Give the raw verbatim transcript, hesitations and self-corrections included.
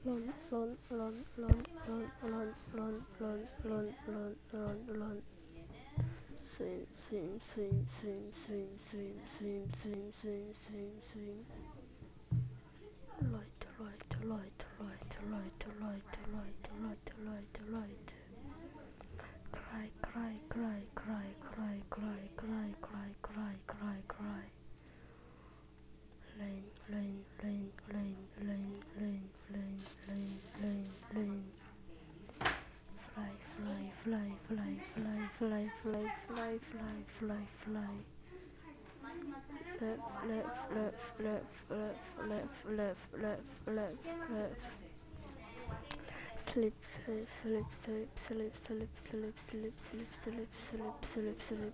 Lon, lon, lon, lon, lon, lon, lon, lon, lon, lon, lon, lon. Swing, swing, swing, swing, swing, swing, swing, swing, swing, swing, swing. Light, light, light, light, light, light, light, light, light, light. Cry, cry, cry, cry, cry, cry, cry, cry, cry, cry, cry. Lane, lane, lane, lane, lane, lane, lane, lane, lane, lane. Fly, fly, fly, fly, fly, fly, fly, fly, fly, fly, fly. Left, left, left, left, left, left, left, left, left, left. Slip, slip, slip, slip, slip, slip, slip, slip, slip, slip, slip, slip, slip,